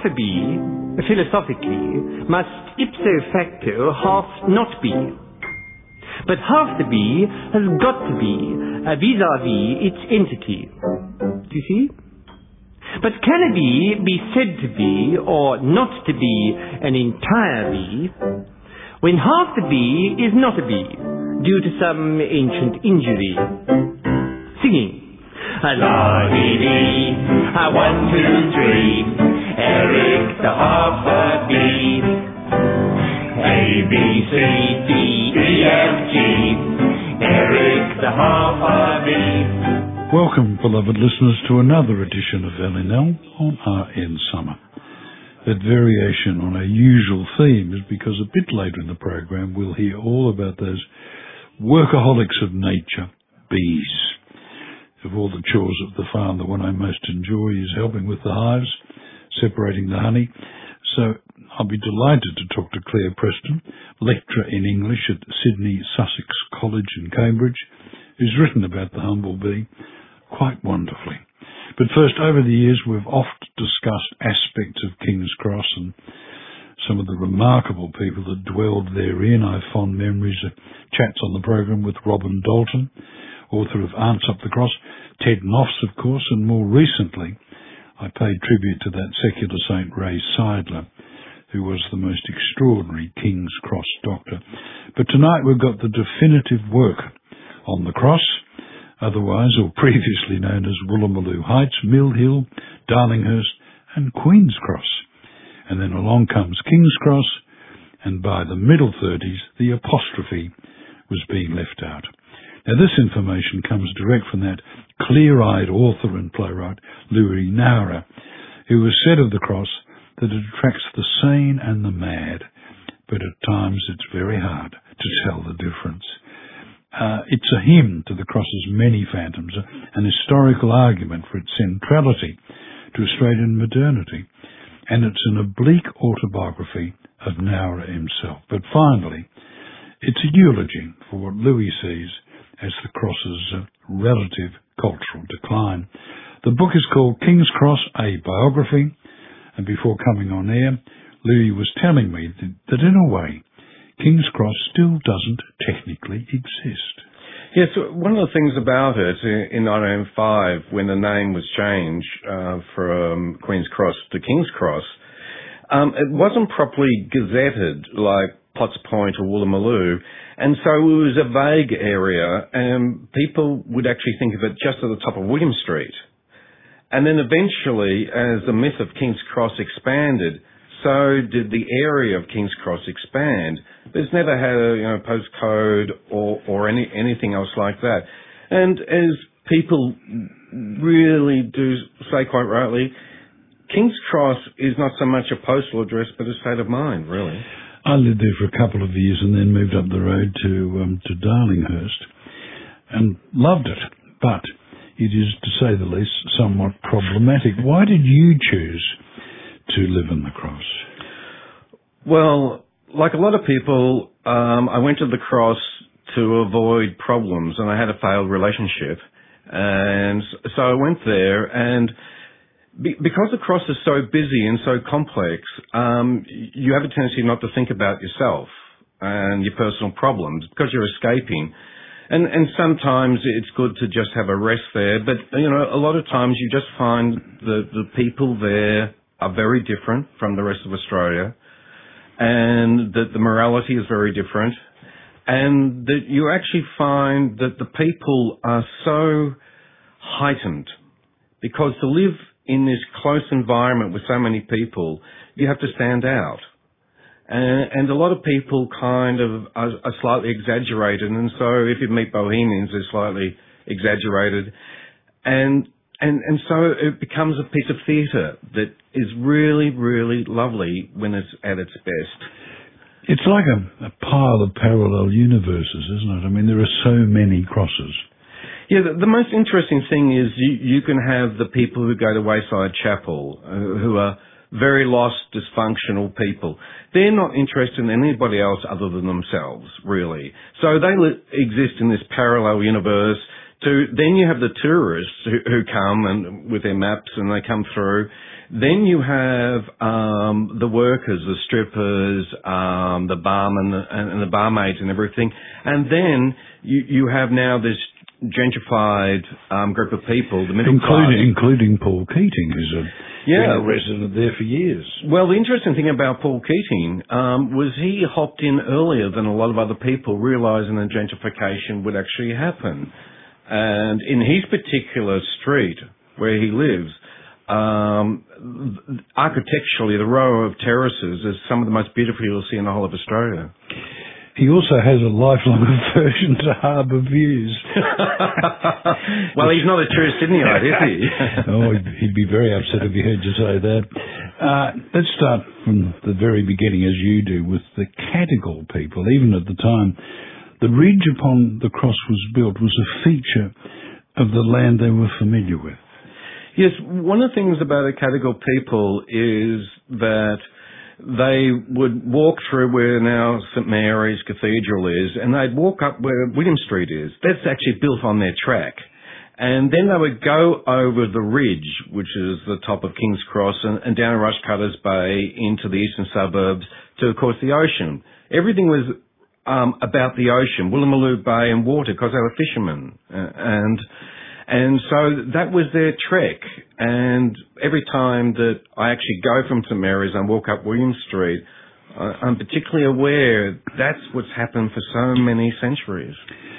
half a bee, philosophically, must ipso facto half not be. But half the bee has got to be vis-à-vis its entity. Do you see? But can a bee be said to be or not to be an entire bee when half the bee is not a bee due to some ancient injury? Singing. La-dee-dee, 1, 2, 3, Eric the half a bee. A, B, C, D, E, F, G, Eric the half a bee. Welcome, beloved listeners, to another edition of LNL on RN Summer. That variation on our usual theme is because a bit later in the program we'll hear all about those workaholics of nature, bees. Of all the chores of the farm, the one I most enjoy is helping with the hives, separating the honey. So I'll be delighted to talk to Claire Preston, lecturer in English at Sydney Sussex College in Cambridge, who's written about the humblebee quite wonderfully. But first, over the years, we've oft discussed aspects of King's Cross and some of the remarkable people that dwelled therein. I have fond memories of chats on the program with Robin Dalton, author of Aunts Up the Cross, Ted Noffs, of course, and more recently, I paid tribute to that secular saint Ray Seidler, who was the most extraordinary King's Cross doctor. But tonight we've got the definitive work on the cross, otherwise or previously known as Woolloomooloo Heights, Mill Hill, Darlinghurst and Queen's Cross. And then along comes King's Cross, and by the middle 30s the apostrophe was being left out. Now this information comes direct from that clear-eyed author and playwright Louis Nowra, who has said of the cross that it attracts the sane and the mad, but at times it's very hard to tell the difference. It's a hymn to the cross's many phantoms, an historical argument for its centrality to Australian modernity, and it's an oblique autobiography of Nowra himself. But finally, it's a eulogy for what Louis sees as the cross's relative cultural decline. The book is called King's Cross, a Biography, and before coming on air, Louis was telling me that in a way, King's Cross still doesn't technically exist. Yes, one of the things about it, in 1905, when the name was changed from Queen's Cross to King's Cross, it wasn't properly gazetted like Potts Point or Woolloomooloo, and so it was a vague area, and people would actually think of it just at the top of William Street. And then eventually, as the myth of King's Cross expanded, so did the area of King's Cross expand. But it's never had a postcode or anything else like that. And as people really do say quite rightly, King's Cross is not so much a postal address, but a state of mind, really. I lived there for a couple of years and then moved up the road to Darlinghurst and loved it. But it is, to say the least, somewhat problematic. Why did you choose to live in the cross? Well, like a lot of people, I went to the cross to avoid problems, and I had a failed relationship. And so I went there, and because the cross is so busy and so complex, you have a tendency not to think about yourself and your personal problems because you're escaping. And sometimes it's good to just have a rest there, but a lot of times you just find that the people there are very different from the rest of Australia, and that the morality is very different, and that you actually find that the people are so heightened, because to live in this close environment with so many people, you have to stand out. And a lot of people kind of are slightly exaggerated, and so if you meet Bohemians, they're slightly exaggerated. And so it becomes a piece of theatre that is really, really lovely when it's at its best. It's like a pile of parallel universes, isn't it? I mean, there are so many crosses. Yeah, the most interesting thing is you can have the people who go to Wayside Chapel, who are very lost, dysfunctional people. They're not interested in anybody else other than themselves, really. So they exist in this parallel universe. Then you have the tourists who come and with their maps, and they come through. Then you have the workers, the strippers, the barmen and the barmaids and everything. And then you have now this gentrified group of people, the middle class. Including Paul Keating, who's been a resident there for years. Well, the interesting thing about Paul Keating was he hopped in earlier than a lot of other people, realising that gentrification would actually happen. And in his particular street, where he lives, architecturally, the row of terraces is some of the most beautiful you'll see in the whole of Australia. He also has a lifelong aversion to harbour views. Well, he's not a true Sydneyite, is he? Oh, he'd be very upset if he heard you say that. Let's start from the very beginning, as you do, with the Cadigal people. Even at the time, the ridge upon the cross was built was a feature of the land they were familiar with. Yes, one of the things about the Cadigal people is that they would walk through where now St Mary's Cathedral is, and they'd walk up where William Street is. That's actually built on their track. And then they would go over the ridge, which is the top of King's Cross, and down Rushcutters Bay into the eastern suburbs to, of course, the ocean. Everything was about the ocean, Woolloomooloo Bay and water, because they were fishermen. And so that was their trek. And every time that I actually go from St Mary's and walk up William Street, I'm particularly aware that's what's happened for so many centuries.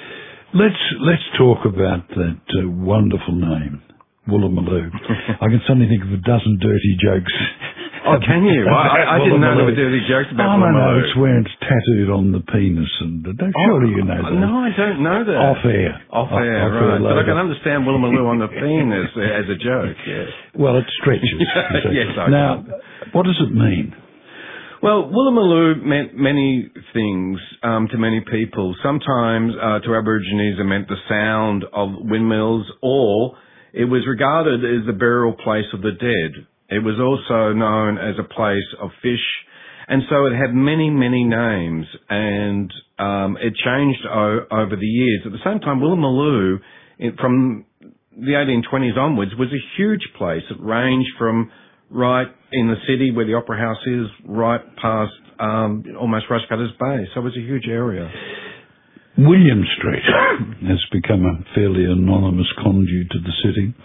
Let's talk about that wonderful name, Woolloomooloo. I can suddenly think of a dozen dirty jokes. Oh, can you? I didn't know there were dirty jokes about Woolloomooloo. No, it's where it's tattooed on the penis, and surely you know that. No, I don't know that. Off air, right. But I can understand Woolloomooloo on the penis as a joke, yes. Well, it stretches. Yes, I Now, what does it mean? Well, Woolloomooloo meant many things to many people. Sometimes to Aborigines it meant the sound of windmills, or it was regarded as the burial place of the dead. It was also known as a place of fish, and so it had many, many names, and it changed over the years. At the same time, Woolloomooloo, from the 1820s onwards, was a huge place. It ranged from right in the city where the Opera House is, right past almost Rushcutters Bay. So it was a huge area. William Street has become a fairly anonymous conduit to the city.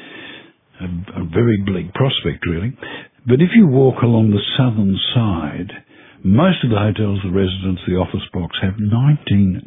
A very bleak prospect, really. But if you walk along the southern side, most of the hotels, the residences, the office blocks have 1924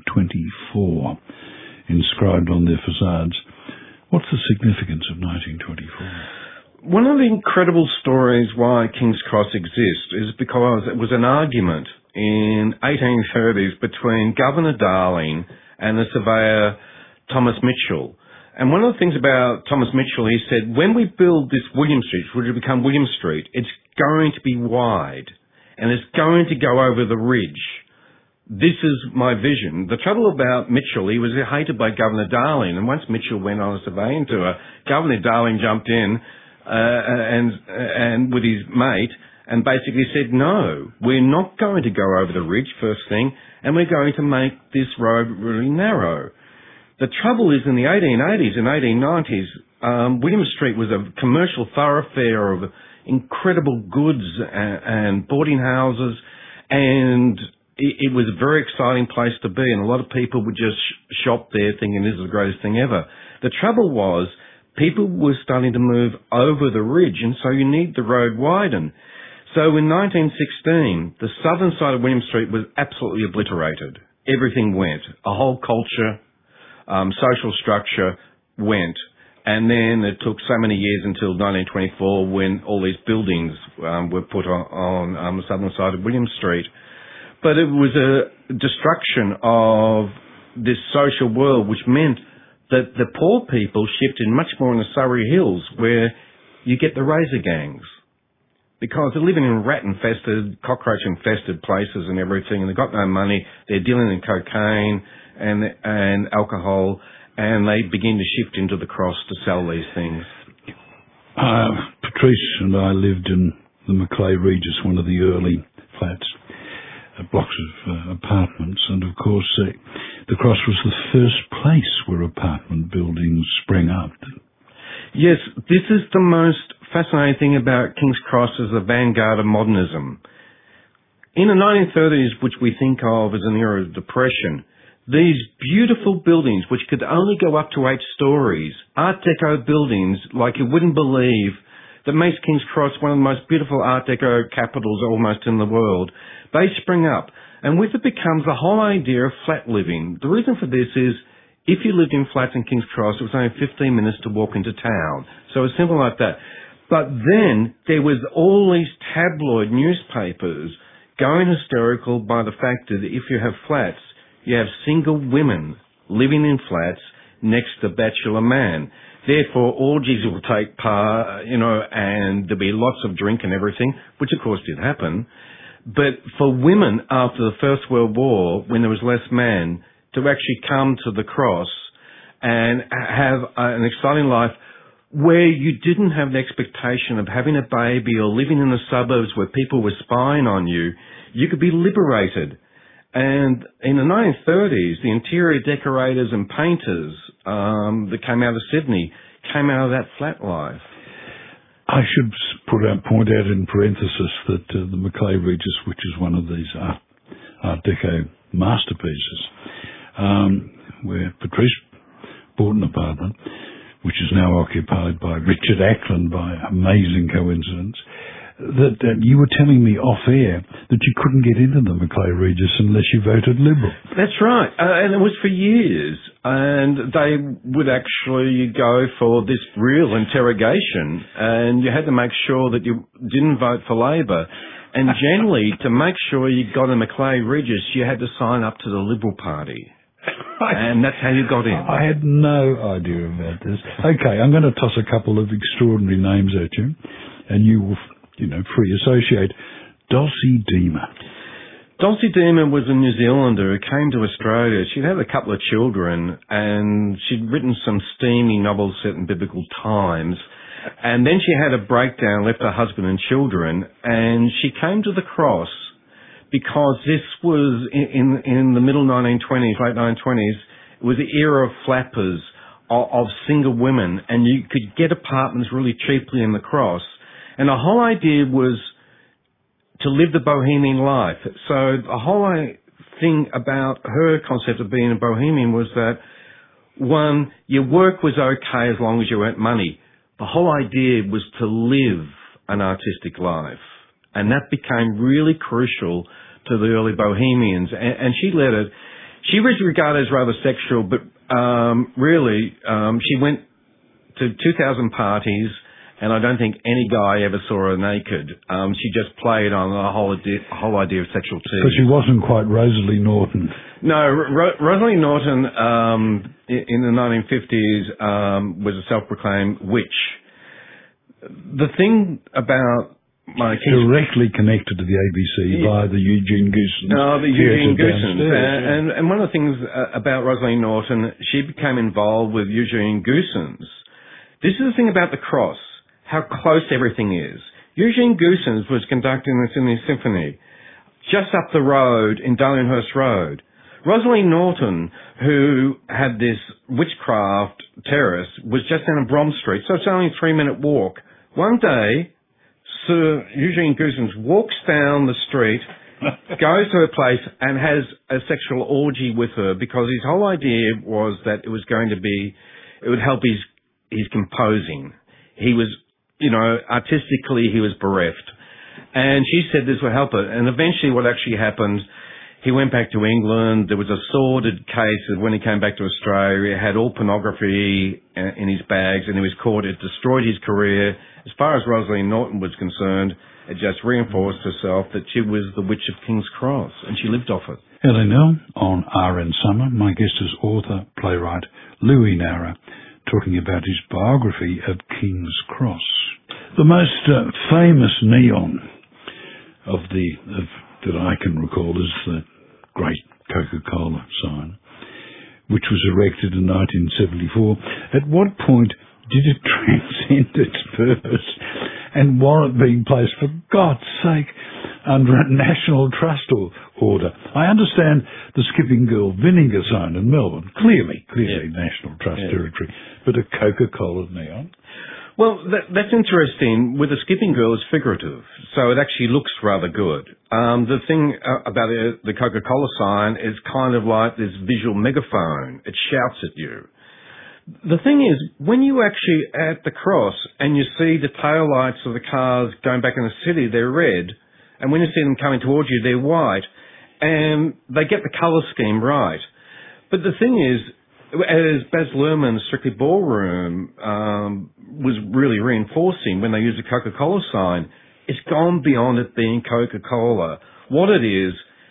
inscribed on their facades. What's the significance of 1924? One of the incredible stories why King's Cross exists is because it was an argument in 1830s between Governor Darling and the surveyor Thomas Mitchell. And one of the things about Thomas Mitchell, he said, when we build this William Street, which will become William Street, it's going to be wide and it's going to go over the ridge. This is my vision. The trouble about Mitchell, he was hated by Governor Darling, and once Mitchell went on a surveying tour, Governor Darling jumped in and with his mate and basically said, no, we're not going to go over the ridge, first thing, and we're going to make this road really narrow. The trouble is, in the 1880s and 1890s, William Street was a commercial thoroughfare of incredible goods and boarding houses, and it was a very exciting place to be, and a lot of people would just shop there thinking this is the greatest thing ever. The trouble was, people were starting to move over the ridge, and so you need the road widened. So in 1916, the southern side of William Street was absolutely obliterated. Everything went. A whole culture, social structure went. And then it took so many years until 1924 when all these buildings were put on the southern side of William Street. But it was a destruction of this social world, which meant that the poor people shifted much more in the Surrey Hills, where you get the razor gangs. Because they're living in rat-infested, cockroach-infested places and everything, and they've got no money. They're dealing in cocaine and alcohol, and they begin to shift into the cross to sell these things. Patrice and I lived in the Macleay Regis, one of the early flats, blocks of apartments, and of course the cross was the first place where apartment buildings sprang up. Yes, this is the most fascinating thing about King's Cross as the vanguard of modernism. In the 1930s, which we think of as an era of depression, these beautiful buildings, which could only go up to 8 stories, Art Deco buildings like you wouldn't believe, that makes King's Cross one of the most beautiful Art Deco capitals almost in the world, they spring up. And with it becomes the whole idea of flat living. The reason for this is, if you lived in flats in King's Cross, it was only 15 minutes to walk into town. So it's simple like that. But then there was all these tabloid newspapers going hysterical by the fact that if you have flats, you have single women living in flats next to bachelor man. Therefore, orgies will take part, and there'll be lots of drink and everything, which of course did happen. But for women after the First World War, when there was less men, to actually come to the Cross and have an exciting life where you didn't have the expectation of having a baby or living in the suburbs where people were spying on you, you could be liberated. And in the 1930s, the interior decorators and painters that came out of Sydney came out of that flat life. I should point out in parenthesis that the Macleay Regis, which is one of these Art Deco masterpieces, where Patrice bought an apartment, which is now occupied by Richard Ackland by amazing coincidence, that you were telling me off air that you couldn't get into the Macleay Regis unless you voted Liberal. That's right. And it was for years. And they would actually go for this real interrogation, and you had to make sure that you didn't vote for Labor. And generally, to make sure you got a Macleay Regis, you had to sign up to the Liberal Party. And that's how you got in. I had no idea about this. Okay, I'm going to toss a couple of extraordinary names at you, and you will, free associate. Dulcie Deemer. Dulcie Deemer was a New Zealander who came to Australia. She'd had a couple of children, and she'd written some steamy novels set in biblical times. And then she had a breakdown, left her husband and children, and she came to the Cross because this was in the middle 1920s, late 1920s. It was the era of flappers, of single women, and you could get apartments really cheaply in the Cross. And the whole idea was to live the bohemian life. So the whole thing about her concept of being a bohemian was that, one, your work was okay as long as you earned money. The whole idea was to live an artistic life. And that became really crucial to the early bohemians. And she led it. She was regarded as rather sexual, but she went to 2,000 parties, and I don't think any guy ever saw her naked. She just played on the whole idea of sexual tease. But she wasn't quite Rosalie Norton. No, Rosalie Norton in the 1950s was a self-proclaimed witch. The thing about directly connected to the ABC via the Eugene Goosens. No, the Eugene Goosens. And one of the things about Rosalie Norton, she became involved with Eugene Goosens. This is the thing about the Cross, how close everything is. Eugene Goosens was conducting the Sydney Symphony just up the road in Darlinghurst Road. Rosalie Norton, who had this witchcraft terrace, was just down on Brom Street, so it's only a 3-minute walk. One day, Sir Eugene Goosens walks down the street, goes to her place, and has a sexual orgy with her because his whole idea was that it would help his composing. He was, artistically he was bereft. And she said this would help her. And eventually what actually happened, he went back to England. There was a sordid case of when he came back to Australia, he had all pornography in his bags, and he was caught. It destroyed his career. As far as Rosalie Norton was concerned, it just reinforced herself that she was the Witch of King's Cross, and she lived off it. Hello, Nell. On RN Summer, my guest is author, playwright Louis Nara, talking about his biography of King's Cross. The most famous neon that I can recall is the great Coca-Cola sign, which was erected in 1974. At what point did it transcend its purpose and warrant being placed, for God's sake, under a National Trust order? I understand the Skipping Girl vinegar sign in Melbourne, clearly National Trust territory, but a Coca-Cola neon? Well, that's interesting. With the skipping girl, it's figurative, so it actually looks rather good. The thing about the Coca-Cola sign is kind of like this visual megaphone. It shouts at you. The thing is, when you actually at the cross and you see the taillights of the cars going back in the city, they're red, and when you see them coming towards you, they're white, and they get the colour scheme right. But the thing is, as Baz Luhrmann's Strictly Ballroom was really reinforcing when they used the Coca-Cola sign, it's gone beyond it being Coca-Cola. What it is,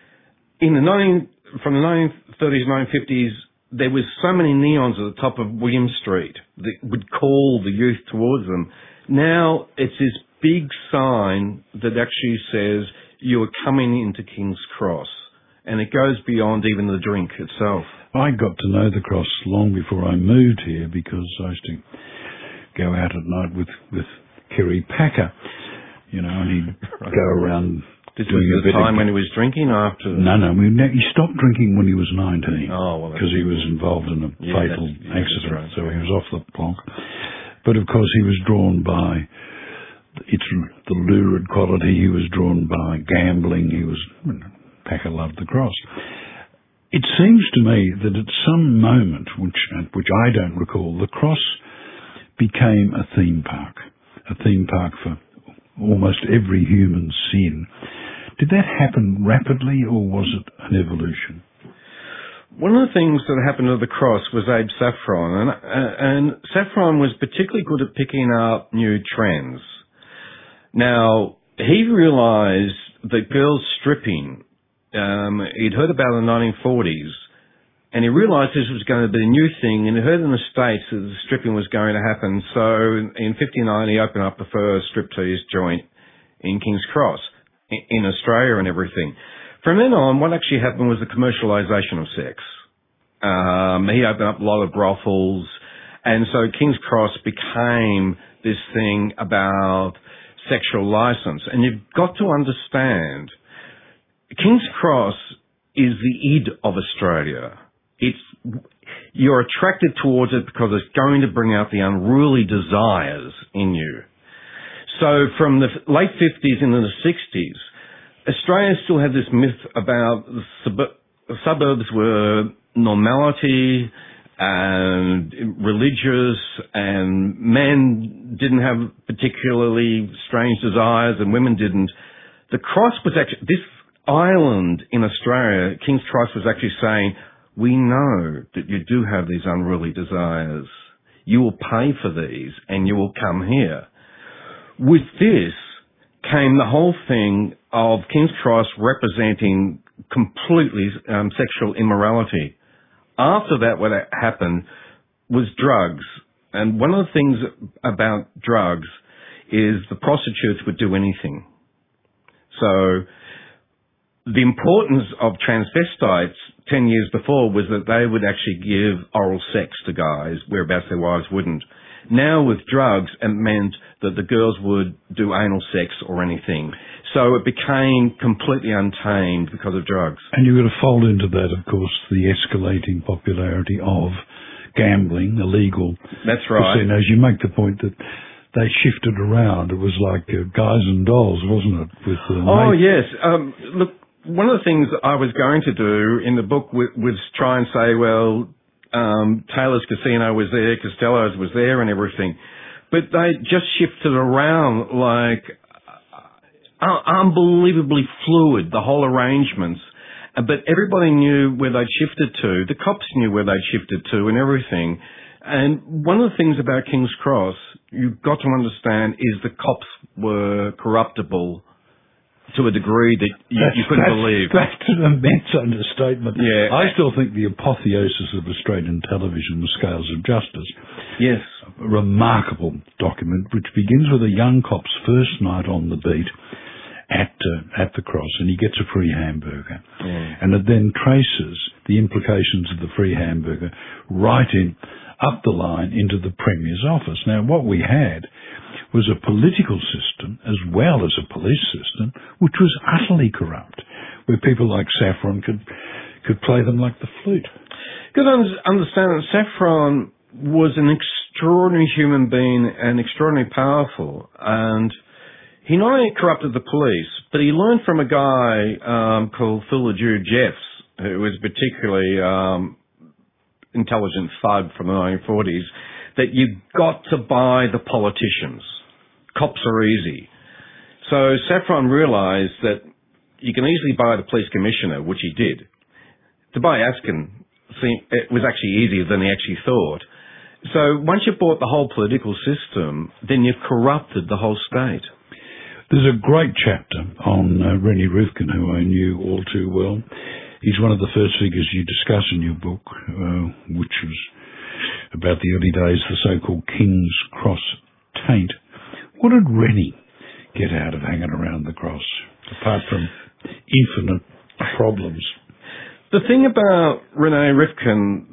from the 1930s, 1950s, there was so many neons at the top of William Street that would call the youth towards them. Now it's this big sign that actually says you are coming into King's Cross, and it goes beyond even the drink itself. I got to know the cross long before I moved here because I used to go out at night with Kerry Packer, and he'd go around. This was the time when he was drinking after? No, he stopped drinking when he was 19. Oh, well, because he was involved in a fatal accident, right, so he was off the block. But of course he was drawn by the lurid quality, he was drawn by gambling, Packer loved the cross. It seems to me that at some moment, which I don't recall, the cross became a theme park for almost every human sin. Did that happen rapidly, or was it an evolution? One of the things that happened to the cross was Abe Saffron, and Saffron was particularly good at picking up new trends. Now, he realised that girls stripping, he'd heard about in the 1940s, and he realised this was going to be a new thing, and he heard in the States that the stripping was going to happen, so in 1959 he opened up the first striptease joint in King's Cross, in Australia and everything. From then on, what actually happened was the commercialisation of sex. He opened up a lot of brothels, and so King's Cross became this thing about sexual license. And you've got to understand, King's Cross is the id of Australia. You're attracted towards it because it's going to bring out the unruly desires in you. So from the late 50s into the 60s, Australia still had this myth about the suburbs were normality and religious, and men didn't have particularly strange desires and women didn't. The cross was actually, this island in Australia, King's Cross, was actually saying, we know that you do have these unruly desires. You will pay for these and you will come here. With this came the whole thing of King's Cross representing completely sexual immorality. After that, what happened was drugs. And one of the things about drugs is the prostitutes would do anything. So the importance of transvestites 10 years before was that they would actually give oral sex to guys, whereabouts their wives wouldn't. Now with drugs, it meant that the girls would do anal sex or anything. So it became completely untamed because of drugs. And you've got to fold into that, of course, the escalating popularity of gambling, illegal That's right. casinos. You make the point that they shifted around. It was like guys and dolls, wasn't it? With yes. Look, one of the things I was going to do in the book was try and say, well, Taylor's Casino was there, Costello's was there and everything. But they just shifted around like unbelievably fluid, the whole arrangements. But everybody knew where they'd shifted to. The cops knew where they'd shifted to and everything. And one of the things about King's Cross, you've got to understand, is the cops were corruptible to a degree that you couldn't believe. That's an immense understatement. Yeah. I still think the apotheosis of Australian television was Scales of Justice. Yes. A remarkable document which begins with a young cop's first night on the beat at the Cross, and he gets a free hamburger. Yeah. And it then traces the implications of the free hamburger right in, up the line into the Premier's office. Now, what we had was a political system as well as a police system which was utterly corrupt, where people like Saffron could play them like the flute. Got to understand that Saffron was an extraordinary human being and extraordinarily powerful. And he not only corrupted the police, but he learned from a guy called Phil LeJeune Jeffs, who was particularly intelligent thug from the 1940s, that you've got to buy the politicians. Cops are easy. So Saffron realised that you can easily buy the police commissioner, which he did. To buy Askin, it was actually easier than he actually thought. So once you've bought the whole political system, then you've corrupted the whole state. There's a great chapter on Rennie Rivkin, who I knew all too well. He's one of the first figures you discuss in your book, which was about the early days, the so-called King's Cross taint. What did Rennie get out of hanging around the cross, apart from infinite problems? The thing about Rennie Rivkin,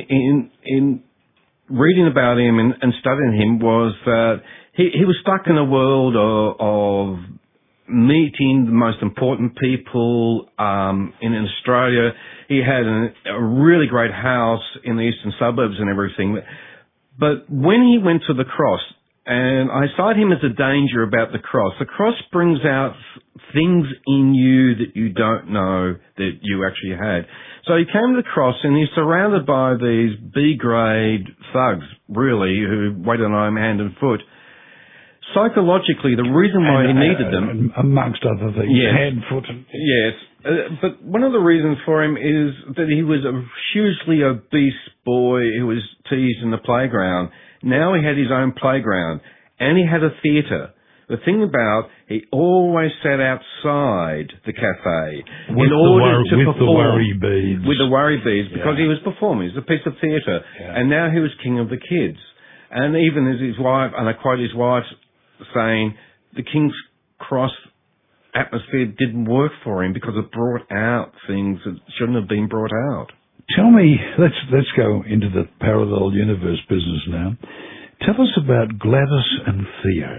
in reading about him and studying him, was that he was stuck in a world of meeting the most important people in Australia. He had a really great house in the eastern suburbs and everything. But when he went to the cross, and I cite him as a danger about the cross brings out things in you that you don't know that you actually had. So he came to the cross and he's surrounded by these B-grade thugs, really, who waited on him hand and foot. Psychologically, the reason why he needed them... amongst other things, yes, hand, foot and... Yes, but one of the reasons for him is that he was a hugely obese boy who was teased in the playground. Now he had his own playground, and he had a theatre. The thing about, he always sat outside the cafe with in order to perform. With the worry beads. With the worry beads, because he was performing. It was a piece of theatre. Yeah. And now he was king of the kids. And even as his wife, and I quote his wife saying, the King's Cross atmosphere didn't work for him because it brought out things that shouldn't have been brought out. Tell me, let's go into the parallel universe business now. Tell us about Gladys and Theo.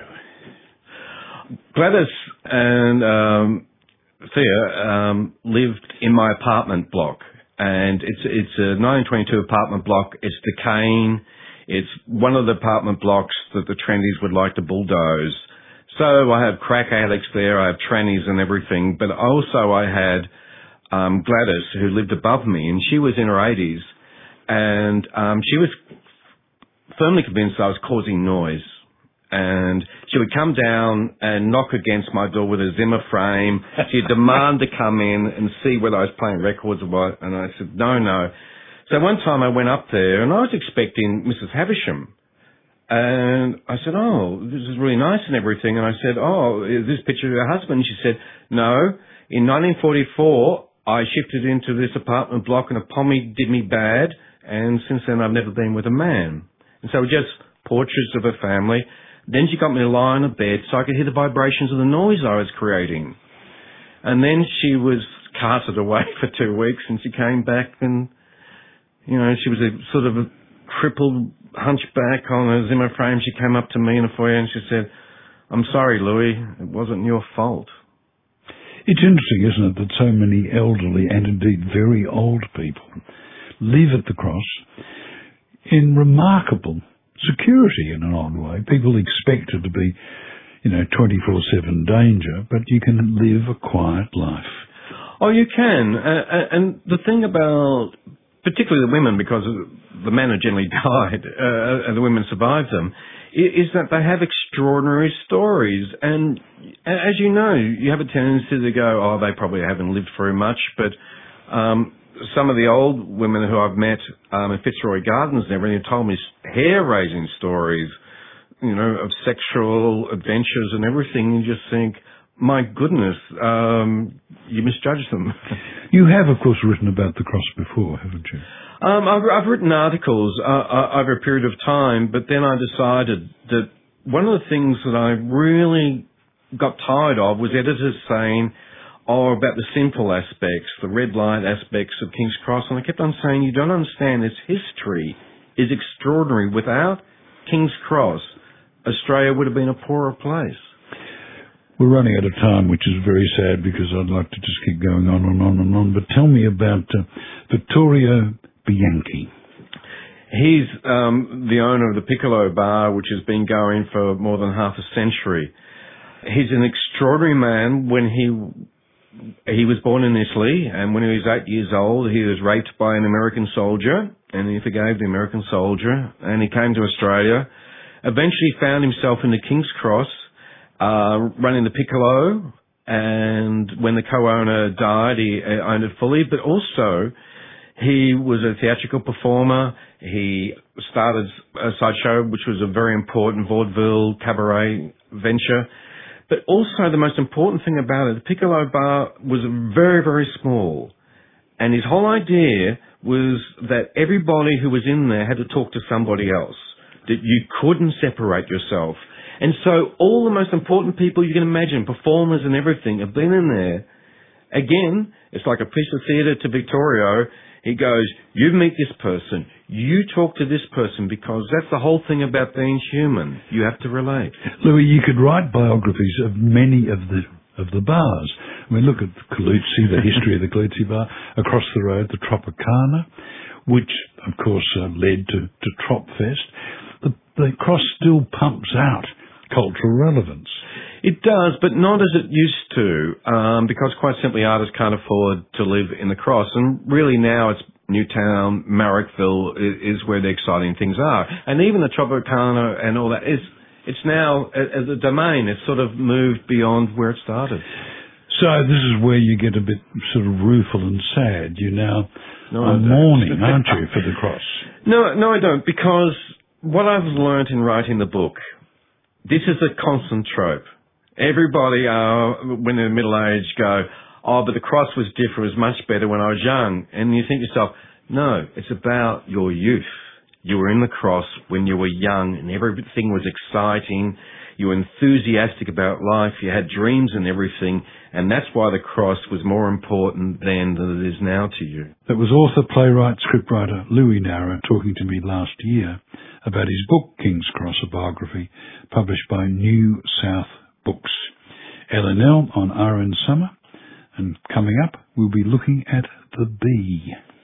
Gladys and Theo lived in my apartment block, and it's a 1922 apartment block. It's decaying. It's one of the apartment blocks that the trannies would like to bulldoze. So I have crack addicts there, I have trannies and everything, but also I had Gladys, who lived above me, and she was in her 80s, and she was firmly convinced I was causing noise. And she would come down and knock against my door with a Zimmer frame. She'd demand to come in and see whether I was playing records or what, and I said, no. So one time I went up there, and I was expecting Mrs. Havisham. And I said, oh, this is really nice and everything. And I said, oh, is this picture of your husband? And she said, no. In 1944, I shifted into this apartment block and a pommy did me bad. And since then, I've never been with a man. And so just portraits of her family. Then she got me to lie on a bed so I could hear the vibrations of the noise I was creating. And then she was carted away for 2 weeks and she came back and, you know, she was a sort of a crippled hunchback on a Zimmer frame. She came up to me in the foyer and she said, I'm sorry, Louis, it wasn't your fault. It's interesting, isn't it, that so many elderly and indeed very old people live at the cross in remarkable security in an odd way. People expect it to be, 24/7 danger, but you can live a quiet life. Oh, you can. And the thing about, particularly the women, because the men have generally died, and the women survived them, is that they have extraordinary stories. And as you know, you have a tendency to go, oh, they probably haven't lived very much, but some of the old women who I've met in Fitzroy Gardens and everything have told me hair-raising stories, of sexual adventures and everything. You just think, my goodness, you misjudged them. You have, of course, written about the cross before, haven't you? I've written articles over a period of time, but then I decided that one of the things that I really got tired of was editors saying, about the simple aspects, the red light aspects of King's Cross, and I kept on saying, you don't understand, its history is extraordinary. Without King's Cross, Australia would have been a poorer place. We're running out of time, which is very sad because I'd like to just keep going on and on and on. But tell me about Vittorio Bianchi. He's the owner of the Piccolo Bar, which has been going for more than half a century. He's an extraordinary man. When he was born in Italy, and when he was 8 years old, he was raped by an American soldier, and he forgave the American soldier, and he came to Australia. Eventually found himself in the King's Cross, running the Piccolo, and when the co-owner died, he owned it fully, but also he was a theatrical performer. He started a sideshow, which was a very important vaudeville cabaret venture. But also the most important thing about it, the Piccolo Bar was very, very small. And his whole idea was that everybody who was in there had to talk to somebody else, that you couldn't separate yourself. And so all the most important people you can imagine, performers and everything, have been in there. Again, it's like a piece of theatre to Victorio. He goes, you meet this person, you talk to this person, because that's the whole thing about being human. You have to relate. Louis, you could write biographies of many of the bars. I mean, look at Colucci, the history of the Colucci Bar. Across the road, the Tropicana, which, of course, led to Tropfest. The Cross still pumps out cultural relevance. It does, but not as it used to, because quite simply artists can't afford to live in the Cross. And really now it's Newtown, Marrickville is where the exciting things are. And even the Tropicana and all that, it's now, as a domain, it's sort of moved beyond where it started. So this is where you get a bit sort of rueful and sad. You now are I don't. mourning, aren't you, for the Cross? No, I don't, because what I've learnt in writing the book, this is a constant trope. Everybody, when they're middle-aged, go, oh, but the Cross was different, it was much better when I was young. And you think to yourself, no, it's about your youth. You were in the Cross when you were young and everything was exciting. You were enthusiastic about life. You had dreams and everything. And that's why the Cross was more important then than it is now to you. That was author, playwright, scriptwriter Louis Nara talking to me last year about his book, King's Cross, a biography, published by New South Books. LNL on RN Summer. And coming up, we'll be looking at the bee.